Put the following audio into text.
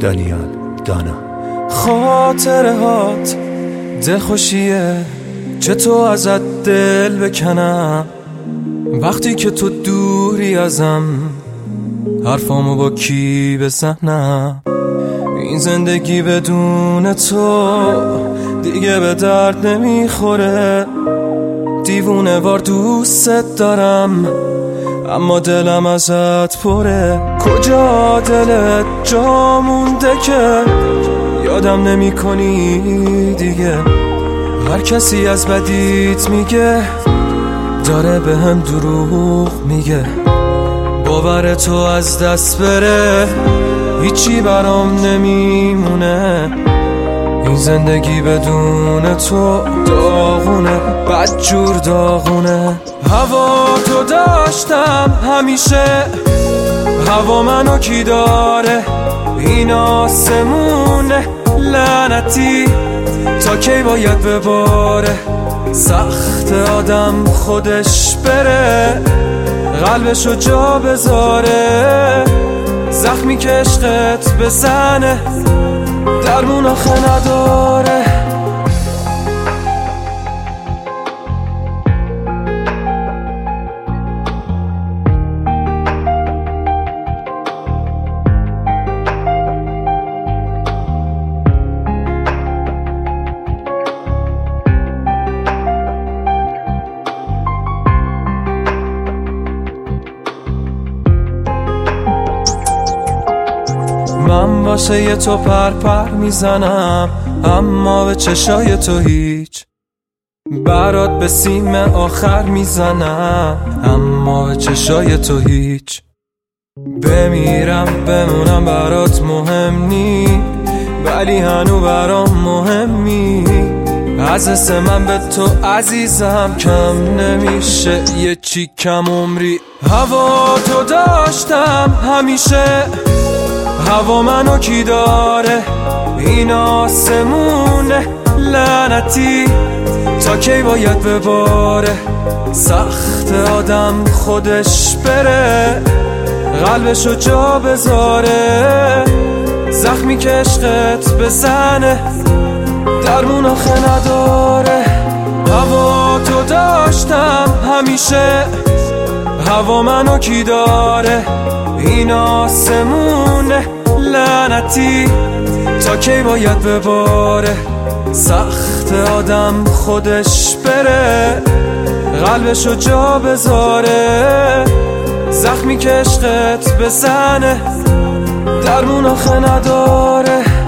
دانیال دانا. خاطره هات دلخوشیه، چطور ازت دل بکنم وقتی که تو دوری ازم، حرفامو با کی بزنم؟ این زندگی بدون تو دیگه به درد نمیخوره. دیوونه وار دوست دارم اما دلم ازت پره. کجا دلت جا مونده که یادم نمی کنی دیگه؟ هر کسی از بدیت میگه داره به هم دروغ میگه. باور تو از دست بره هیچی برام نمیمونه. این زندگی بدون تو داغونه، بدجور داغونه. هوا تو داشتم همیشه، هوا منو کی داره؟ این آسمونه لعنتی تا کی باید بباره؟ سخت آدم خودش بره، قلبشو جا بذاره. زخمی که عشقت بزنه درمون آخه نداره. من واسه ی تو پر میزنم اما به چشای تو هیچ. برات به سیم آخر میزنم اما به چشای تو هیچ. بمیرم بمونم برات مهم نی، ولی هنو برام مهمی. از حس من به تو عزیزم کم نمیشه یه چی کم عمری. هوا تو داشتم همیشه، هوا منو کی داره؟ این آسمونه لعنتی تا کی باید بباره؟ سخت آدم خودش بره، قلبشو جا بذاره. زخمی که عشقت بزنه درمون آخه نداره. هوا تو داشتم همیشه، هوا منو کی داره؟ این آسمونه لعنتی تا کی باید بباره؟ سخت آدم خودش بره، قلبشو جا بذاره. زخمی که عشقت بزنه درمون آخه نداره.